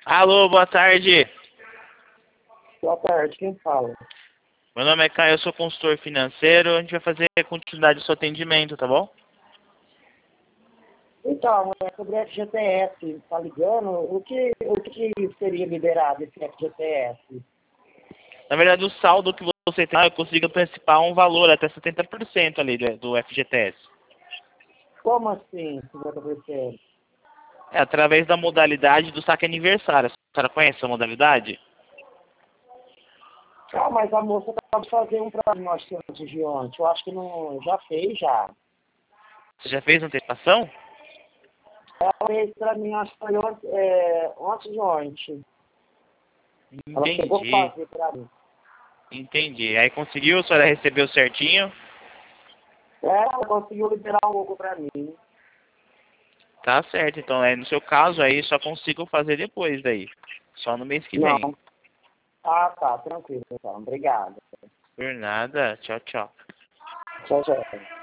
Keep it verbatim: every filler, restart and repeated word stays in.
Alô, boa tarde. Boa tarde, quem fala? Meu nome é Caio, eu sou consultor financeiro. A gente vai fazer continuidade do seu atendimento, tá bom? Então, é sobre F G T S, tá ligando? O que, o que seria liberado esse F G T S? Na verdade, o saldo que você tem, eu consigo antecipar um valor até setenta por cento ali do, do F G T S. Como assim, cinquenta por cento? É através da modalidade do saque aniversário. A senhora conhece essa modalidade? Ah, mas a moça acabou de fazer um pra nós antes de ontem. Eu acho que não. Já fez já. Você já fez antecipação? Ela fez pra mim, acho que foi ontem, é, ontem de ontem. Ela chegou a Entendi, fazer pra mim. entendi. Aí conseguiu, a senhora recebeu certinho? É, ela conseguiu liberar um pouco pra mim. Tá certo, então é, no seu caso aí só consigo fazer depois daí. Só no mês que Não. vem. Ah, tá, tranquilo então. Obrigado. Por nada, tchau, tchau. Tchau, tchau.